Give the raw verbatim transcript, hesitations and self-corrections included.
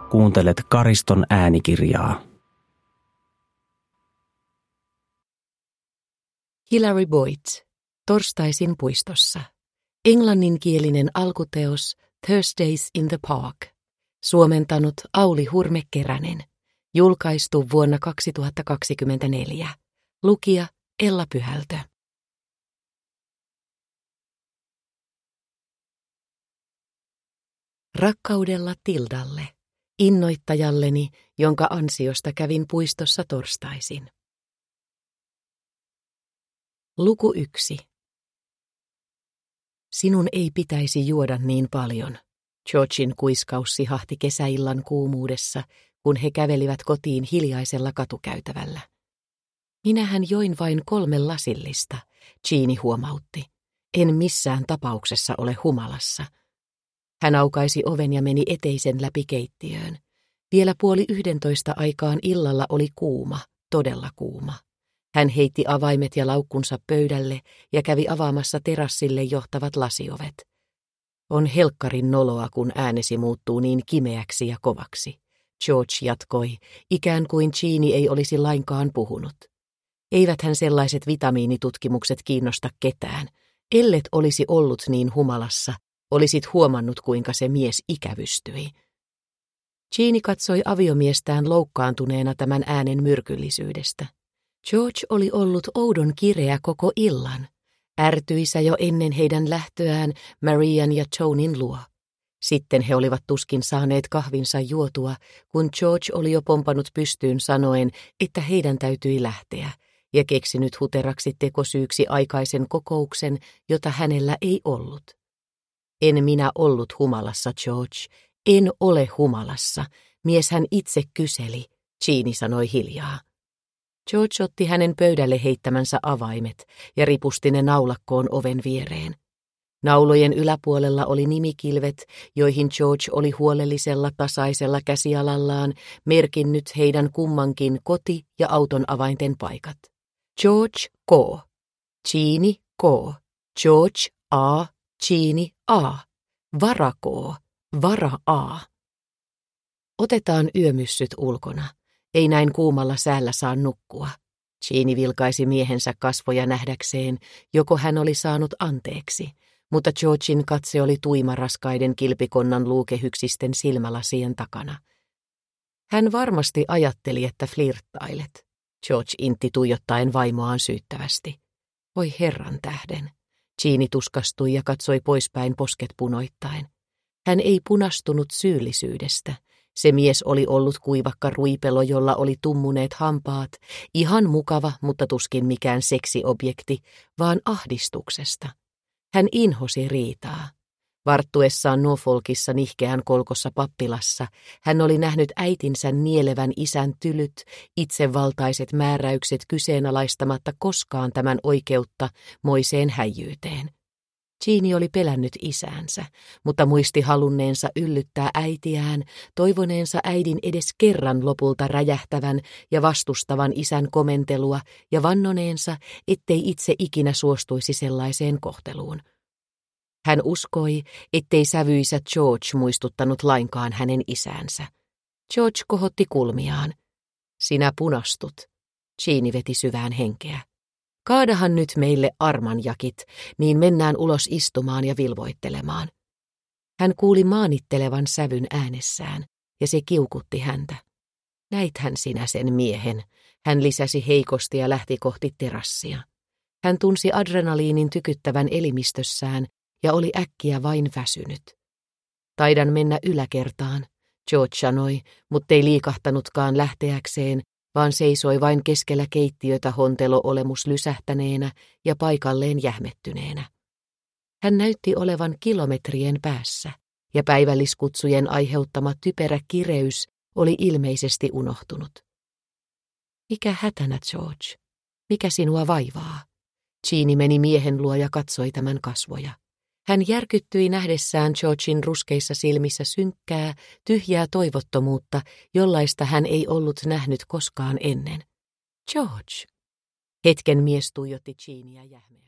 Kuuntelet Kariston äänikirjaa. Hilary Boyd, Torstaisin puistossa. Englanninkielinen alkuteos Thursdays in the Park. Suomentanut Auli Hurme-Keränen. Julkaistu vuonna kaksituhattakaksikymmentäneljä. Lukija Ella Pyhältö. Rakkaudella Tildalle, innoittajalleni, jonka ansiosta kävin puistossa torstaisin. Luku yksi. Sinun ei pitäisi juoda niin paljon. Georgin kuiskaus sihahti kesäillan kuumuudessa, kun he kävelivät kotiin hiljaisella katukäytävällä. Minähän join vain kolme lasillista, Jeanie huomautti. En missään tapauksessa ole humalassa. Hän aukaisi oven ja meni eteisen läpi keittiöön. Vielä puoli yhdentoista aikaan illalla oli kuuma, todella kuuma. Hän heitti avaimet ja laukkunsa pöydälle ja kävi avaamassa terassille johtavat lasiovet. On helkkarin noloa, kun äänesi muuttuu niin kimeäksi ja kovaksi. George jatkoi, ikään kuin Jeanie ei olisi lainkaan puhunut. Eiväthän sellaiset vitamiinitutkimukset kiinnosta ketään. Ellet olisi ollut niin humalassa, olisit huomannut, kuinka se mies ikävystyi. Jeanie katsoi aviomiestään loukkaantuneena tämän äänen myrkyllisyydestä. George oli ollut oudon kireä koko illan, ärtyisä jo ennen heidän lähtöään Marian ja Tonin luo. Sitten he olivat tuskin saaneet kahvinsa juotua, kun George oli jo pompannut pystyyn sanoen, että heidän täytyi lähteä, ja keksinyt huteraksi tekosyyksi aikaisen kokouksen, jota hänellä ei ollut. En minä ollut humalassa, George. En ole humalassa. Mies hän itse kyseli, Jeanie sanoi hiljaa. George otti hänen pöydälle heittämänsä avaimet ja ripusti ne naulakkoon oven viereen. Naulojen yläpuolella oli nimikilvet, joihin George oli huolellisella tasaisella käsialallaan merkinnyt heidän kummankin koti- ja auton avainten paikat. George K. Jeanie K. George A. Jeanie A. Vara K. Vara A. Otetaan yömyssyt ulkona. Ei näin kuumalla säällä saa nukkua. Jeanie vilkaisi miehensä kasvoja nähdäkseen, joko hän oli saanut anteeksi, mutta Georgin katse oli tuima raskaiden kilpikonnan luukehyksisten silmälasien takana. Hän varmasti ajatteli, että flirttailet. George intti tuijottaen vaimoaan syyttävästi. Voi herran tähden. Jeanie tuskastui ja katsoi poispäin posket punoittain. Hän ei punastunut syyllisyydestä. Se mies oli ollut kuivakka ruipelo, jolla oli tummuneet hampaat, ihan mukava, mutta tuskin mikään seksiobjekti, vaan ahdistuksesta. Hän inhosi riitaa. Varttuessaan Norfolkissa nihkeän kolkossa pappilassa, hän oli nähnyt äitinsä nielevän isän tylyt, itsevaltaiset määräykset kyseenalaistamatta koskaan tämän oikeutta moiseen häijyyteen. Jeanie oli pelännyt isäänsä, mutta muisti halunneensa yllyttää äitiään, toivoneensa äidin edes kerran lopulta räjähtävän ja vastustavan isän komentelua ja vannoneensa, ettei itse ikinä suostuisi sellaiseen kohteluun. Hän uskoi, ettei sävyisä George muistuttanut lainkaan hänen isäänsä. George kohotti kulmiaan. Sinä punastut. Jeanie veti syvään henkeä. Kaadahan nyt meille armanjakit, niin mennään ulos istumaan ja vilvoittelemaan. Hän kuuli maanittelevan sävyn äänessään, ja se kiukutti häntä. Näithän sinä sen miehen, hän lisäsi heikosti ja lähti kohti terassia. Hän tunsi adrenaliinin tykyttävän elimistössään ja oli äkkiä vain väsynyt. Taidan mennä yläkertaan, George sanoi, muttei liikahtanutkaan lähteäkseen, vaan seisoi vain keskellä keittiötä hontelo-olemus lysähtäneenä ja paikalleen jähmettyneenä. Hän näytti olevan kilometrien päässä, ja päivälliskutsujen aiheuttama typerä kireys oli ilmeisesti unohtunut. Mikä hätänä, George? Mikä sinua vaivaa? Jeanie meni miehen luo ja katsoi tämän kasvoja. Hän järkyttyi nähdessään Georgin ruskeissa silmissä synkkää, tyhjää toivottomuutta, jollaista hän ei ollut nähnyt koskaan ennen. George! Hetken mies tuijotti Jeaniea jähmeä.